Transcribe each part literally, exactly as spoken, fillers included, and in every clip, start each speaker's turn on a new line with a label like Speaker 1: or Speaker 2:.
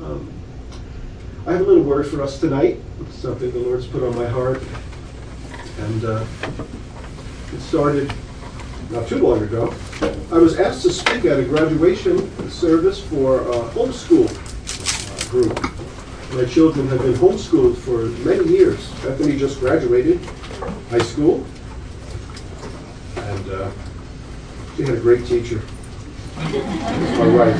Speaker 1: Um, I have a little word for us tonight. It's something the Lord's put on my heart. And uh, it started not too long ago. I was asked to speak at a graduation service for a homeschool uh, group. My children have been homeschooled for many years. Bethany just graduated high school. And uh, she had a great teacher. My wife.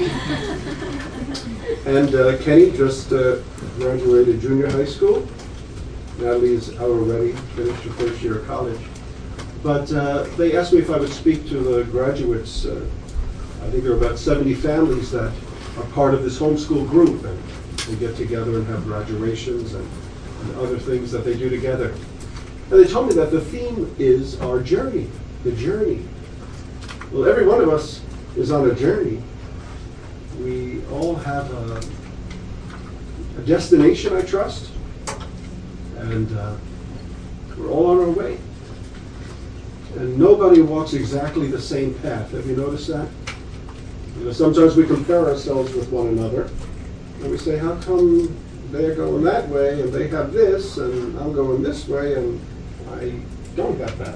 Speaker 1: And uh, Kenny just uh, graduated junior high school. Natalie's out already, finished her first year of college. But uh, they asked me if I would speak to the graduates. Uh, I think there are about seventy families that are part of this homeschool group, and they get together and have graduations and, and other things that they do together. And they told me that the theme is our journey, the journey. Well, every one of us is on a journey. We all have a, a destination, I trust, and uh, we're all on our way. And nobody walks exactly the same path. Have you noticed that? You know, sometimes we compare ourselves with one another, and we say, how come they're going that way, and they have this, and I'm going this way, and I don't have that?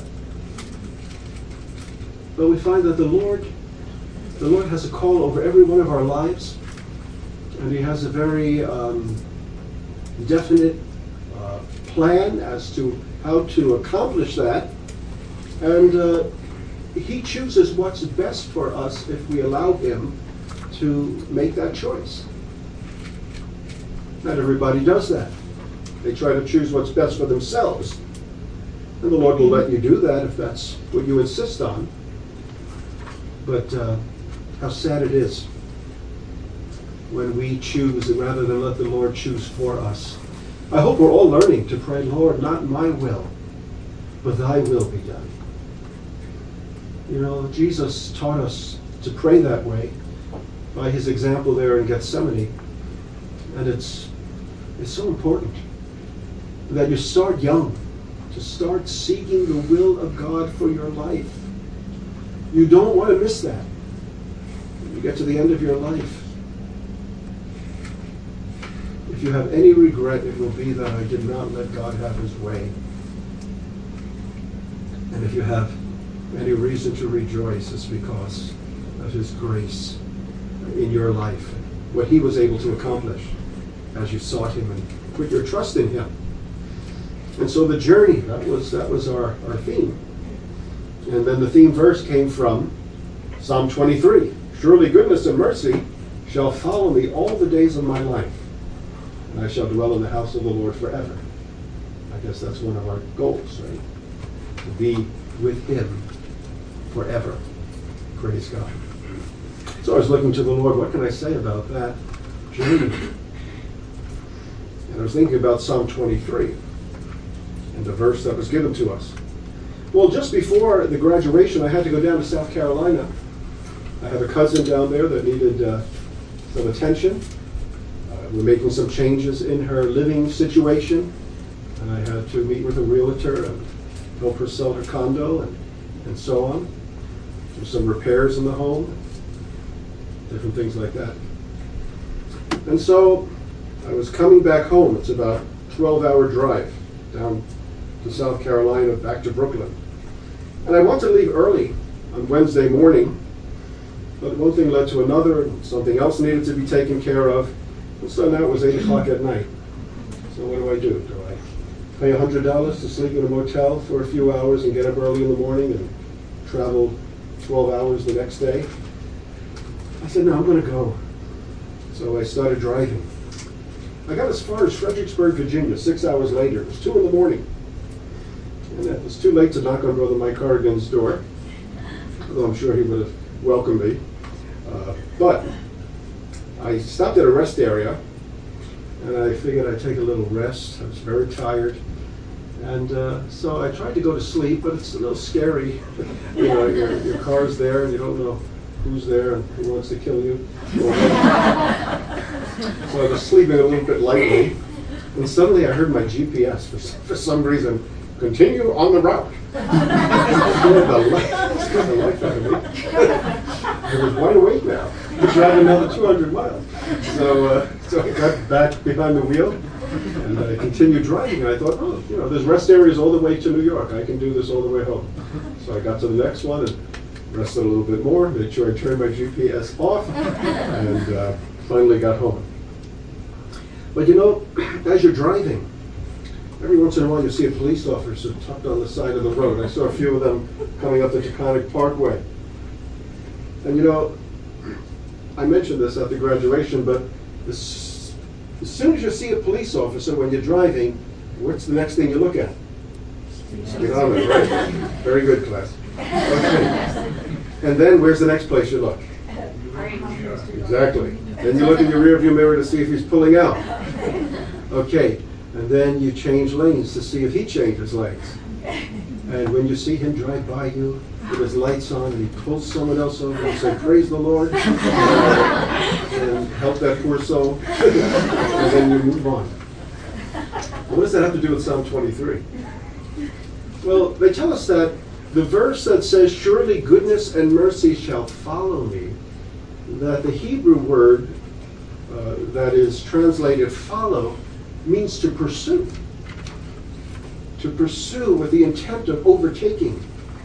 Speaker 1: But we find that the Lord, the Lord has a call over every one of our lives, and He has a very um, definite uh, plan as to how to accomplish that. And uh, He chooses what's best for us if we allow Him to make that choice. Not everybody does that. They try to choose what's best for themselves. And the Lord will let you do that if that's what you insist on. But uh, how sad it is when we choose rather than let the Lord choose for us. I hope we're all learning to pray, Lord, not my will, but thy will be done. You know, Jesus taught us to pray that way by His example there in Gethsemane. And it's, it's so important that you start young, to start seeking the will of God for your life. You don't want to miss that. When you get to the end of your life, if you have any regret, it will be that I did not let God have His way. And if you have any reason to rejoice, it's because of His grace in your life, what He was able to accomplish as you sought Him and put your trust in Him. And so the journey, that was that was our, our theme. And then the theme verse came from Psalm twenty-three. Surely goodness and mercy shall follow me all the days of my life, and I shall dwell in the house of the Lord forever. I guess that's one of our goals, right? To be with Him forever. Praise God. So I was looking to the Lord, what can I say about that journey? And I was thinking about Psalm twenty-three and the verse that was given to us. Well, just before the graduation, I had to go down to South Carolina. I have a cousin down there that needed uh, some attention. Uh, we're making some changes in her living situation, and I had to meet with a realtor and help her sell her condo and, and so on. There's some repairs in the home, different things like that. And so I was coming back home. It's about a twelve-hour drive down to South Carolina, back to Brooklyn. And I wanted to leave early on Wednesday morning, but one thing led to another, and something else needed to be taken care of. And so now it was eight o'clock at night. So what do I do? Do I pay one hundred dollars to sleep in a motel for a few hours and get up early in the morning and travel twelve hours the next day? I said, no, I'm going to go. So I started driving. I got as far as Fredericksburg, Virginia, six hours later. It was two in the morning. And it was too late to knock on Brother Mike Corrigan's door, although I'm sure he would have welcomed me. Uh, but I stopped at a rest area, and I figured I'd take a little rest. I was very tired. And uh, so I tried to go to sleep, but it's a little scary. You know, your, your car's there, and you don't know who's there and who wants to kill you. So I was sleeping a little bit lightly, and suddenly I heard my G P S, for, for some reason, continue on the route. It scared the life, it scared the life out of me. I was wide awake now. We're driving another two hundred miles. So, uh, so I got back behind the wheel and I continued driving. And I thought, oh, you know, there's rest areas all the way to New York. I can do this all the way home. So I got to the next one and rested a little bit more, made sure I turned my G P S off, and uh, finally got home. But you know, as you're driving, every once in a while you see a police officer tucked on the side of the road. I saw a few of them coming up the Taconic Parkway. And you know, I mentioned this at the graduation, but as, as soon as you see a police officer when you're driving, what's the next thing you look at? Speedometer, right? Very good, class. Okay. And then where's the next place you look? Exactly. Then you look in your rearview mirror to see if he's pulling out. Okay. And then you change lanes to see if he changes lanes. And when you see him drive by you with his lights on and he pulls someone else over and say, praise the Lord, and help that poor soul, and then you move on. What does that have to do with Psalm twenty-three? Well, they tell us that the verse that says, surely goodness and mercy shall follow me, that the Hebrew word uh, that is translated follow means to pursue. To pursue with the intent of overtaking.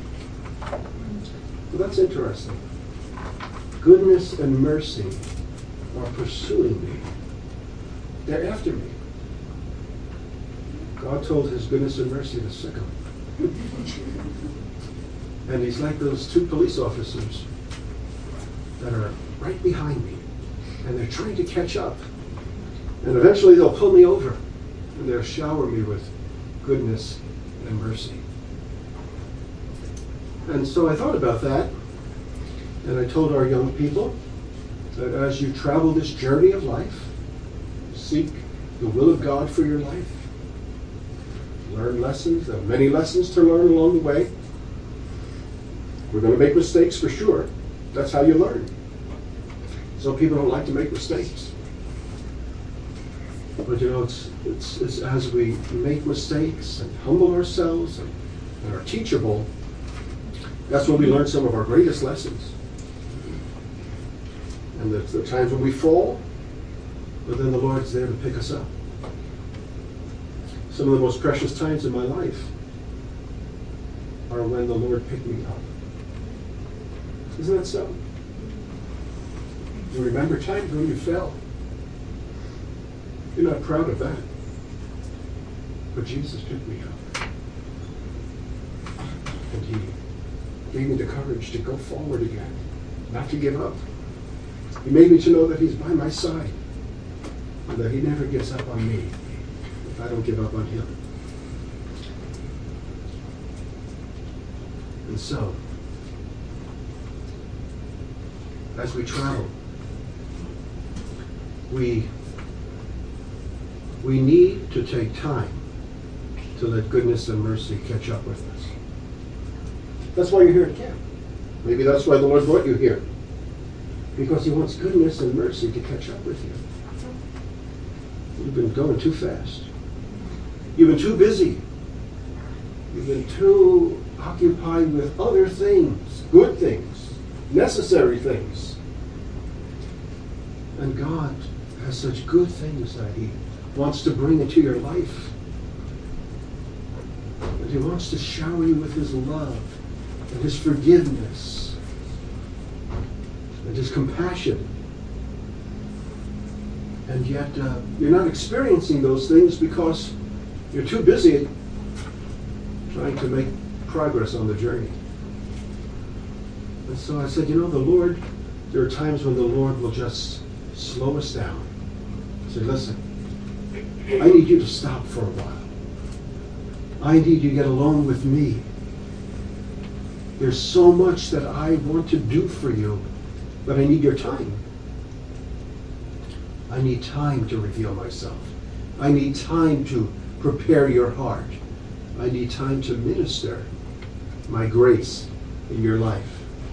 Speaker 1: Well, that's interesting. Goodness and mercy are pursuing me. They're after me. God told his goodness and mercy to sickle. And he's like those two police officers that are right behind me. And they're trying to catch up. And eventually they'll pull me over. And they'll shower me with goodness and mercy. And so I thought about that. And I told our young people that as you travel this journey of life, seek the will of God for your life. Learn lessons. There are many lessons to learn along the way. We're going to make mistakes for sure. That's how you learn. Some people don't like to make mistakes. But you know, it's, it's, it's as we make mistakes and humble ourselves and, and are teachable, that's when we learn some of our greatest lessons. And there's the times when we fall, but then the Lord's there to pick us up. Some of the most precious times in my life are when the Lord picked me up. Isn't that so? You remember times when you fell. You're not proud of that. But Jesus picked me up. And he gave me the courage to go forward again, not to give up. He made me to know that he's by my side and that he never gives up on me if I don't give up on him. And so, as we travel, we we need to take time to let goodness and mercy catch up with us. That's why you're here at camp. Maybe that's why the Lord brought you here. Because he wants goodness and mercy to catch up with you. You've been going too fast. You've been too busy. You've been too occupied with other things, good things, necessary things. And God has such good things that he wants to bring into your life. And he wants to shower you with his love and his forgiveness and his compassion. And yet uh, you're not experiencing those things because you're too busy trying to make progress on the journey. And so I said, you know, the Lord, there are times when the Lord will just slow us down. Say, listen, I need you to stop for a while. I need you to get alone with me. There's so much that I want to do for you, but I need your time. I need time to reveal myself. I need time to prepare your heart. I need time to minister my grace in your life.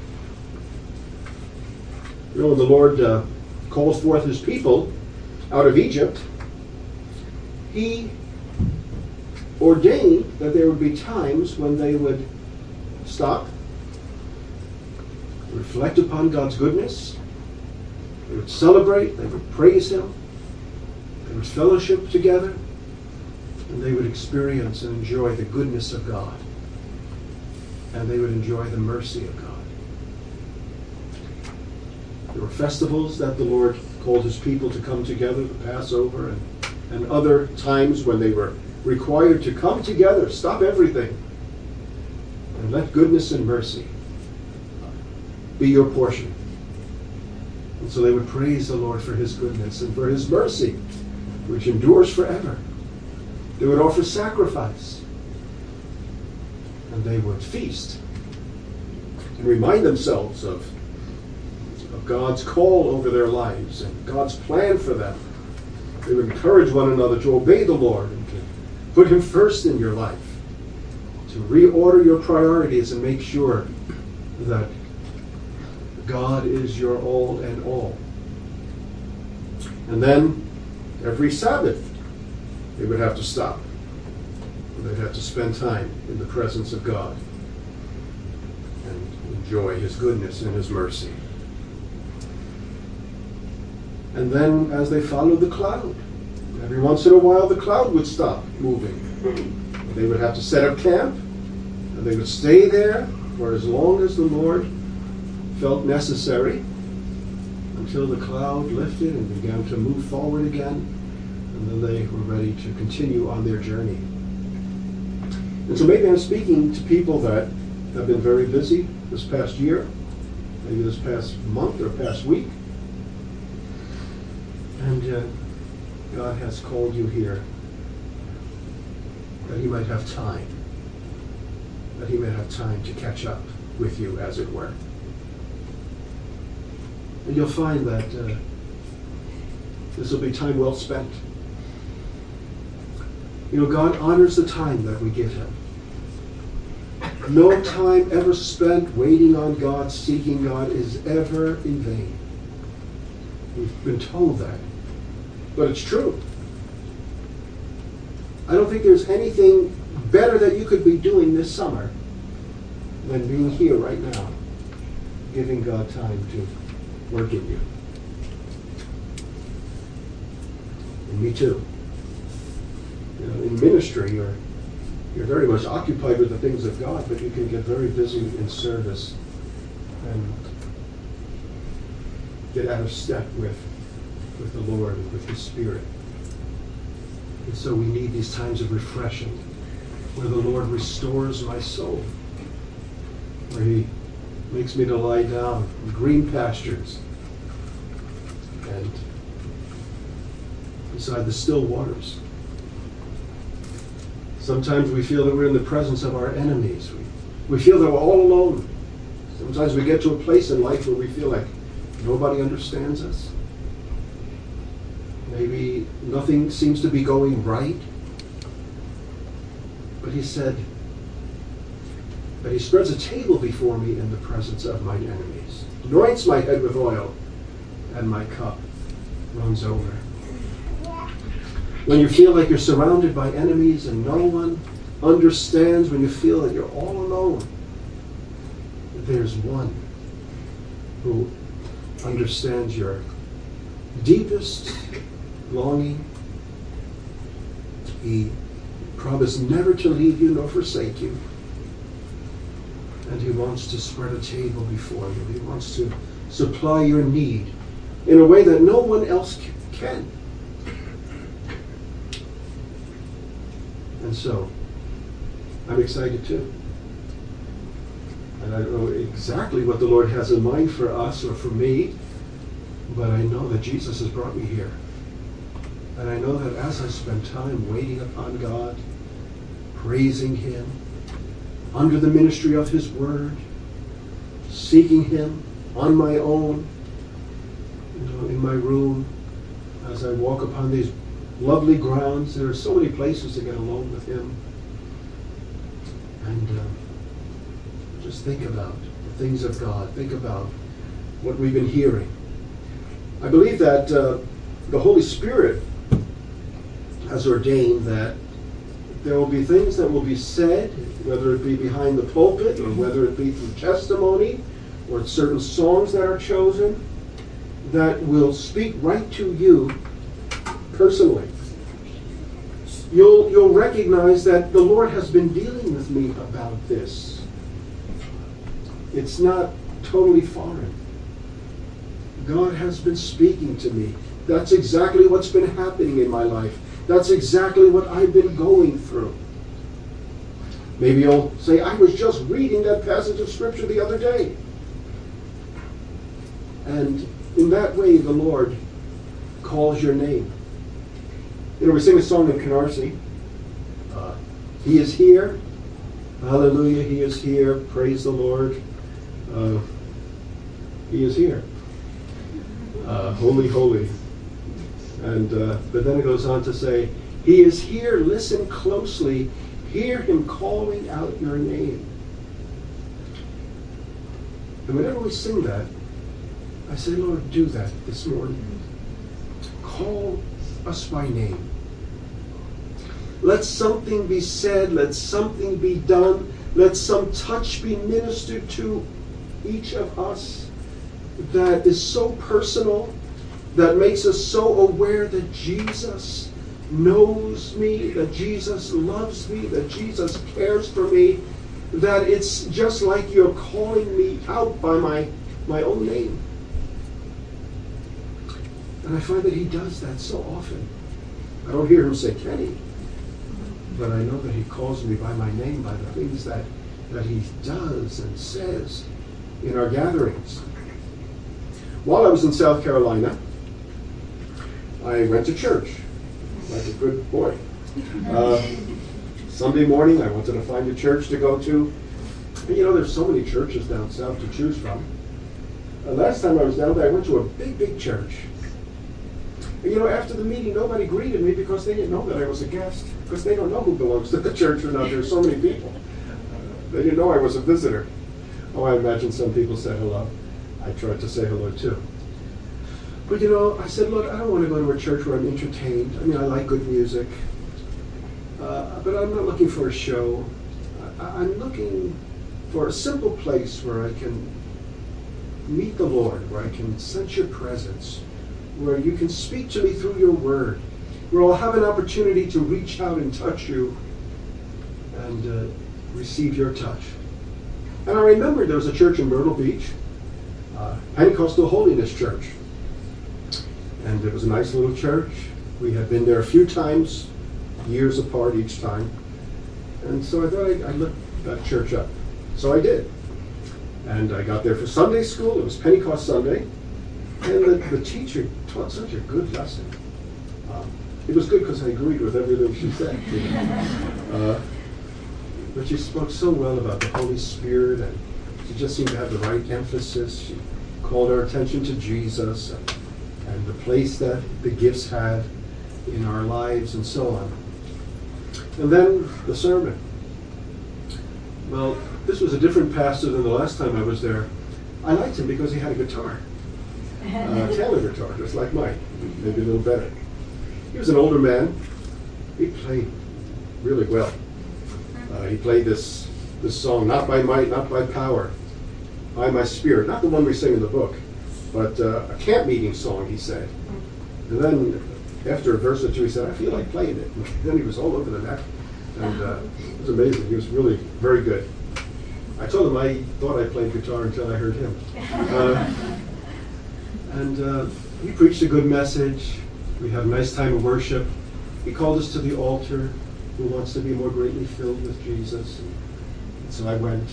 Speaker 1: You know, when the Lord uh, calls forth his people out of Egypt, he ordained that there would be times when they would stop, reflect upon God's goodness, They would celebrate, they would praise him, they would fellowship together, and they would experience and enjoy the goodness of God. And they would enjoy the mercy of God. There were festivals that the Lord called his people to come together, the Passover, and, and other times when they were required to come together, stop everything, and let goodness and mercy be your portion. And so they would praise the Lord for his goodness and for his mercy, which endures forever. They would offer sacrifice. And they would feast and remind themselves of, of God's call over their lives and God's plan for them. They would encourage one another to obey the Lord and to put him first in your life, to reorder your priorities and make sure that God is your all and all. And then every Sabbath they would have to stop. They'd have to spend time in the presence of God and enjoy his goodness and his mercy. And then as they followed the cloud, every once in a while the cloud would stop moving. They would have to set up camp, and they would stay there for as long as the Lord felt necessary, until the cloud lifted and began to move forward again, and then they were ready to continue on their journey. And so maybe I'm speaking to people that have been very busy this past year, maybe this past month or past week. And uh, God has called you here that he might have time, that he might have time to catch up with you, as it were. And you'll find that uh, this will be time well spent. You know, God honors the time that we give him. No time ever spent waiting on God, seeking God, is ever in vain. We've been told that. But it's true. I don't think there's anything better that you could be doing this summer than being here right now, giving God time to work in you. And me too. You know, in ministry, you're you're very much occupied with the things of God, but you can get very busy in service and get out of step with, with the Lord and with his Spirit. And so we need these times of refreshing, where the Lord restores my soul, where he makes me to lie down in green pastures and beside the still waters. Sometimes we feel that we're in the presence of our enemies. We, we feel that we're all alone. Sometimes we get to a place in life where we feel like nobody understands us. Maybe nothing seems to be going right. But he said that he spreads a table before me in the presence of mine enemies, anoints my head with oil, and my cup runs over. When you feel like you're surrounded by enemies and no one understands, when you feel that you're all alone, there's one who understands your deepest longing. He promised never to leave you nor forsake you. And he wants to spread a table before you. He wants to supply your need in a way that no one else can. And so, I'm excited too. And I don't know exactly what the Lord has in mind for us or for me, but I know that Jesus has brought me here. And I know that as I spend time waiting upon God, praising him, under the ministry of his word, seeking him on my own, you know, in my room, as I walk upon these lovely grounds. There are so many places to get alone with him. And uh, just think about the things of God. Think about what we've been hearing. I believe that uh, the Holy Spirit has ordained that there will be things that will be said, whether it be behind the pulpit or whether it be through testimony or certain songs that are chosen, that will speak right to you personally. You'll, you'll recognize that the Lord has been dealing with me about this. It's not totally foreign. God has been speaking to me. That's exactly what's been happening in my life. That's exactly what I've been going through. Maybe you'll say, I was just reading that passage of Scripture the other day. And in that way, the Lord calls your name. You know, we sing a song in Canarsie. Uh, he is here. Hallelujah, He is here. Praise the Lord. Uh, he is here. Uh, holy, holy. And uh, but then it goes on to say, He is here. Listen closely. Hear Him calling out your name. And whenever we sing that, I say, Lord, do that this morning. Call us by name. Let something be said. Let something be done. Let some touch be ministered to each of us that is so personal, that makes us so aware that Jesus knows me, that Jesus loves me, that Jesus cares for me, that it's just like you're calling me out by my, my own name. And I find that He does that so often. I don't hear Him say, Kenny, but I know that He calls me by my name, by the things that, that He does and says in our gatherings. While I was in South Carolina, I went to church, like a good boy. Uh, Sunday morning, I wanted to find a church to go to. And you know, there's so many churches down south to choose from. Uh, last time I was down there, I went to a big, big church. And you know, after the meeting, nobody greeted me because they didn't know that I was a guest. Because they don't know who belongs to the church or not. There's so many people. They didn't know I was a visitor. Oh, I imagine some people said hello. I tried to say hello too. But you know, I said, look, I don't want to go to a church where I'm entertained. I mean, I like good music. Uh, but I'm not looking for a show. I, I'm looking for a simple place where I can meet the Lord, where I can sense your presence, where you can speak to me through your word, where I'll have an opportunity to reach out and touch you and uh, receive your touch. And I remember there was a church in Myrtle Beach, uh, Pentecostal Holiness Church. And it was a nice little church. We had been there a few times, years apart each time. And so I thought I'd, I'd look that church up. So I did. And I got there for Sunday school. It was Pentecost Sunday. And the, the teacher taught such a good lesson. Um, it was good because I agreed with everything she said. You know? uh, but she spoke so well about the Holy Spirit, and she just seemed to have the right emphasis. She called our attention to Jesus and, and the place that the gifts had in our lives and so on. And then the sermon. Well, this was a different pastor than the last time I was there. I liked him because he had a guitar. Uh, Taylor guitar, just like mine, maybe a little better. He was an older man. He played really well. Uh, he played this this song, not by might, not by power, by my spirit. Not the one we sing in the book, but uh, a camp meeting song, he said. And then after a verse or two, he said, I feel like playing it. And then he was all over the neck. And uh, it was amazing. He was really very good. I told him I thought I played guitar until I heard him. Uh, and uh, he preached a good message. We had a nice time of worship. He called us to the altar. Who wants to be more greatly filled with Jesus? And, and so I went,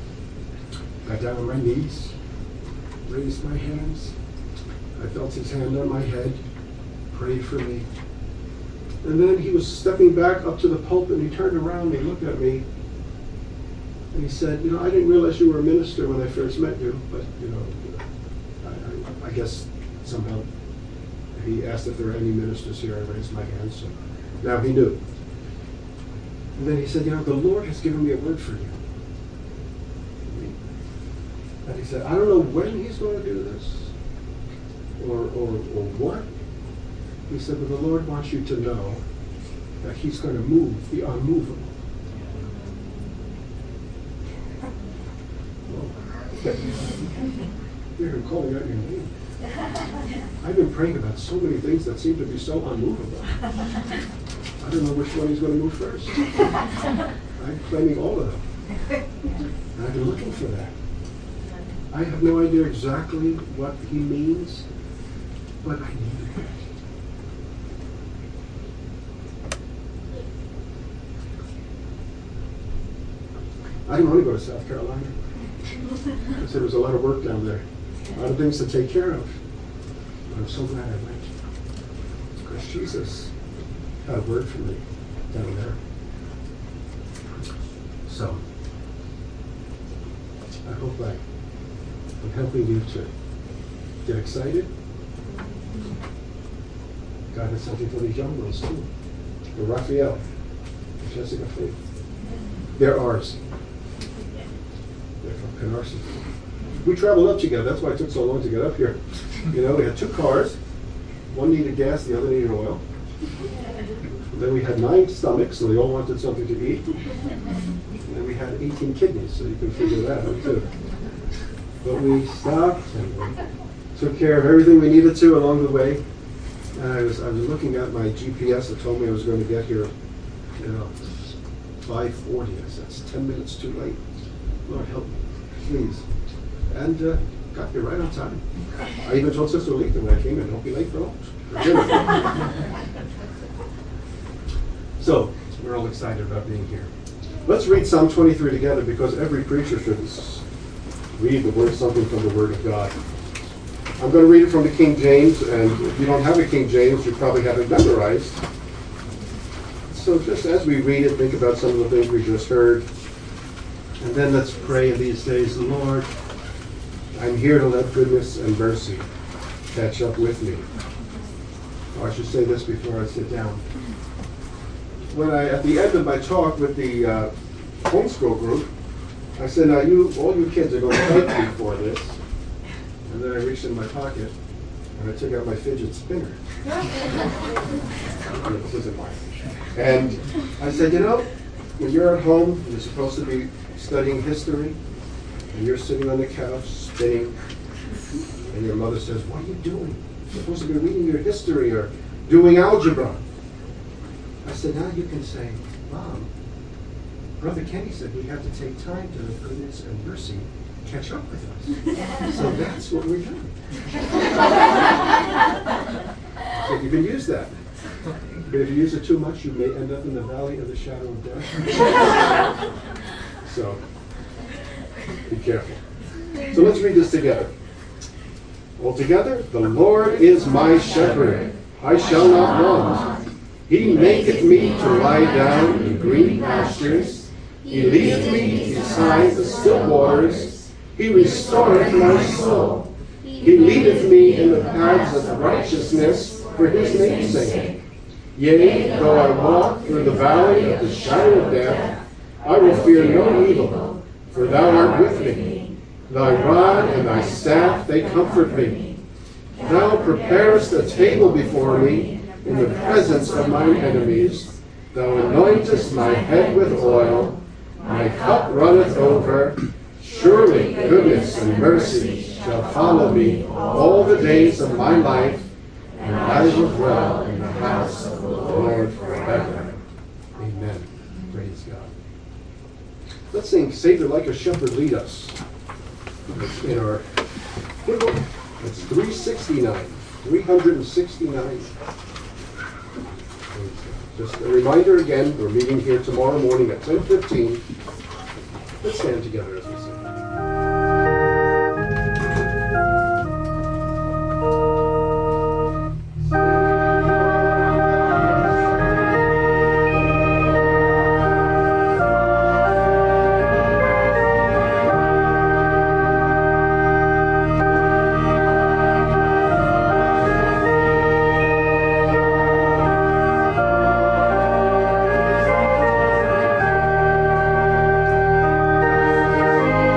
Speaker 1: got down on my knees, raised my hands. I felt his hand on my head, prayed for me. And then he was stepping back up to the pulpit, and he turned around and he looked at me. And he said, you know, I didn't realize you were a minister when I first met you, but, you know, I, I, I guess somehow he asked if there were any ministers here. I raised my hand, so now he knew. And then he said, you know, the Lord has given me a word for you. And he said, I don't know when he's going to do this or, or, or what. He said, but the Lord wants you to know that he's going to move the unmovable. Well, you're calling out your name. I've been praying about so many things that seem to be so unmovable. I don't know which one he's going to move first. I'm claiming all of them. And I've been looking for that. I have no idea exactly what he means, but I need it. I didn't want to go to South Carolina. I said there was a lot of work down there, a lot of things to take care of. But I'm so glad I went. Because Jesus had a word for me down there. So, I hope I, I'm helping you to get excited. God has something for these young ones too. For Raphael, for Jessica Faith. They're ours. They're from Canarsie. We traveled up together. That's why it took so long to get up here. You know, we had two cars. One needed gas, the other needed oil. And then we had nine stomachs, so they all wanted something to eat. And then we had eighteen kidneys, so you can figure that out too. But we stopped and we took care of everything we needed to along the way. And I was I was looking at my G P S that told me I was going to get here, you know, five forty. I said, that's ten minutes too late. Lord, help me, please. And uh, got here right on time. I even told Sister Letha when I came in, don't be late for lunch. For dinner. So, we're all excited about being here. Let's read Psalm twenty-three together, because every preacher should read the word, something from the Word of God. I'm going to read it from the King James, and if you don't have a King James, you probably have it memorized. So just as we read it, think about some of the things we just heard. And then let's pray in these days, Lord, I'm here to let goodness and mercy catch up with me. Or I should say this before I sit down. When I, at the end of my talk with the uh, homeschool group, I said, now you, all you kids are going to thank me for this. And then I reached in my pocket and I took out my fidget spinner. This isn't mine. And I said, you know, when you're at home, you're supposed to be studying history, and you're sitting on the couch spinning, and your mother says, what are you doing? You're supposed to be reading your history or doing algebra. I said, now you can say, Mom, Brother Kenny said we have to take time to let goodness and mercy catch up with us. So that's what we're doing. So you can use that. But if you use it too much, you may end up in the valley of the shadow of death. So, be careful. So let's read this together. All together, the Lord is my shepherd, I shall not want. He maketh me to lie down in green pastures. He leadeth me beside the still waters. He restoreth my soul. He leadeth me in the paths of righteousness for his name's sake. Yea, though I walk through the valley of the shadow of death, I will fear no evil, for thou art with me. Thy rod and thy staff, they comfort me. Thou preparest a table before me in the presence of mine enemies. Thou anointest my head with oil. My cup runneth over. Surely goodness and mercy shall follow me all the days of my life, and I will dwell in the house of the Lord forever. Amen. Praise God. Let's sing Savior Like a Shepherd Lead Us. It's in our hymn book. It's three sixty-nine. three sixty-nine. Just a reminder again, we're meeting here tomorrow morning at ten fifteen. Let's stand together as we sing.
Speaker 2: Thank you.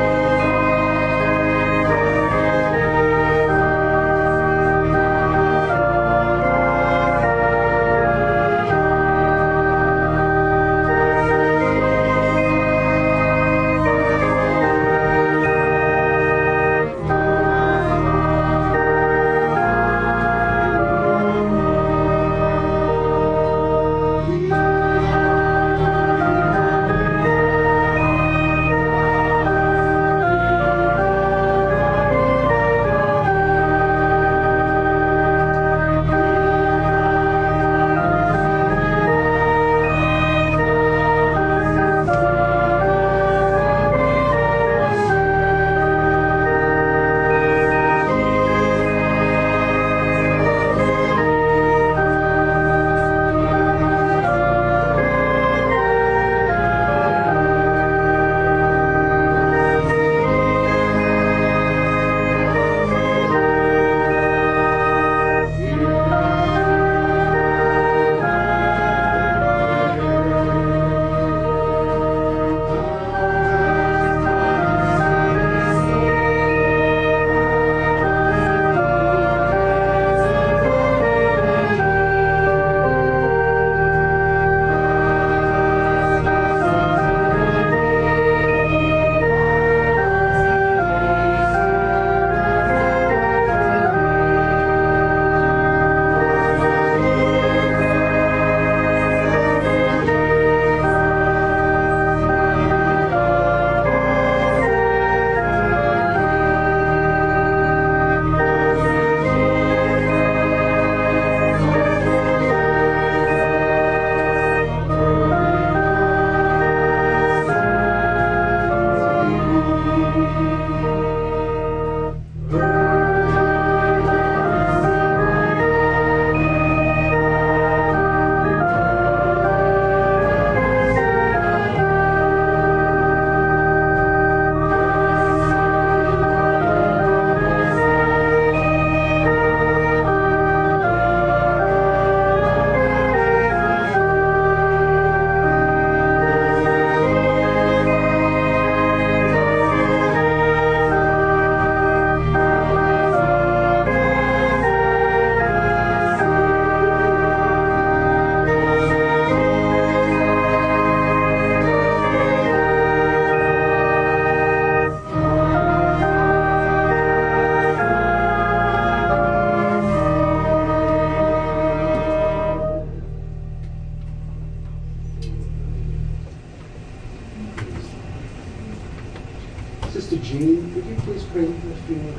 Speaker 1: Jean, could you please pray with us, Jean?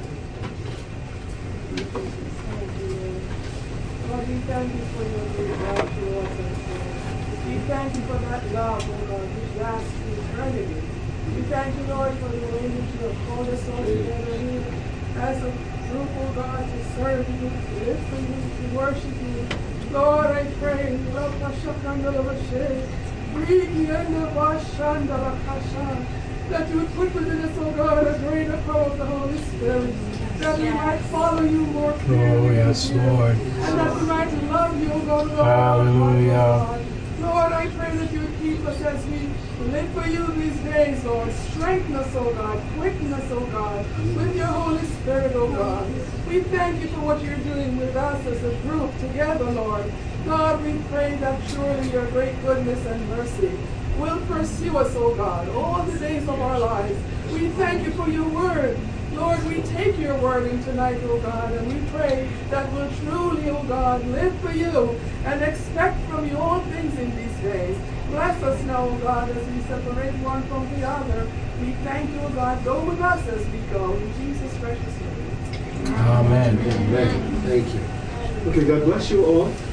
Speaker 2: Lord, we thank you for your great love towards us, Lord. We thank you for that love, oh God, which lasts to eternity. We thank you, Lord, for the way that you have called us all together here as a group, oh God, to serve you, to live for you, to worship you. Lord, I pray, Lord, that you would put within us, oh God, a greater power of the Holy Spirit, that we might follow you more clearly.
Speaker 3: Oh, yes, Lord.
Speaker 2: And that we might love you, oh God, Lord.
Speaker 3: Hallelujah.
Speaker 2: Lord, I pray that you would keep us as we live for you these days, Lord. Strengthen us, oh God. Quicken us, oh God, with your Holy Spirit, oh God. We thank you for what you're doing with us as a group together, Lord. God, we pray that surely your great goodness and mercy will pursue us, oh God, all the days of our lives. We thank you for your word. Lord, we take your word in tonight, oh God, and we pray that we'll truly, oh God, live for you and expect from you all things in these days. Bless us now, oh God, as we separate one from the other. We thank you, oh God. Go with us as we go. In Jesus' precious name.
Speaker 3: Amen.
Speaker 1: Amen. Thank you. Okay, God bless you all.